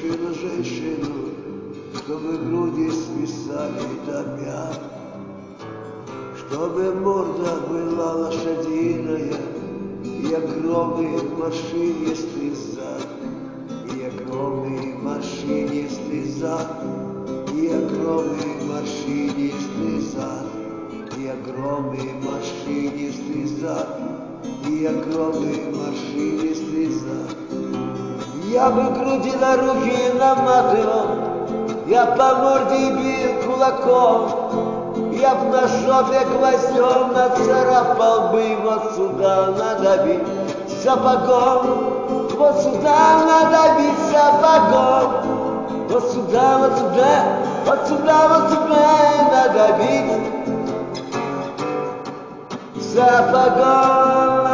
женщину, чтобы груди свисали до пят, чтобы морда была лошадиная и огромный морщинистый зад, и огромный морщинистый зад, и огромный морщинистый зад, и огромный морщинистый зад, и огромный морщинистый зад. Я бы груди на руки наматывал, я по морде бил кулаком, я б на жопе гвоздем нацарапал бы, вот сюда надо бить сапогом, вот сюда надо бить сапогом, вот сюда, вот сюда, вот сюда, вот сюда надо бить сапогом.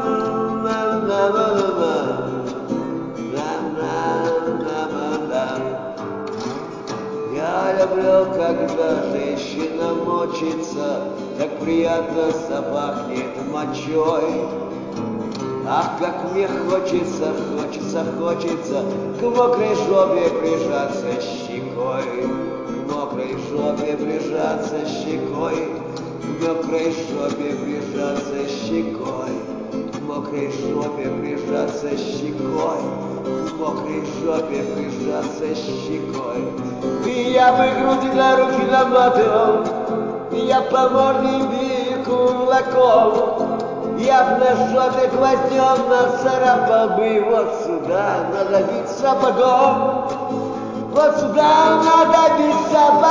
Я люблю, когда женщина мочится, так приятно запахнет мочой. Ах, как мне хочется, хочется, хочется к мокрой жопе прижаться щекой, к мокрой жопе прижаться щекой, к мокрой жопе прижаться щекой, к мокрой жопе прижаться щекой, к мокрой жопе прижаться щекой. И я бы груди на руки наматывал, я по морде бил кулаком, я б на жопе гвоздем нацарапал бы, вот сюда надо бить сапогом, вот сюда надо бить сапогом.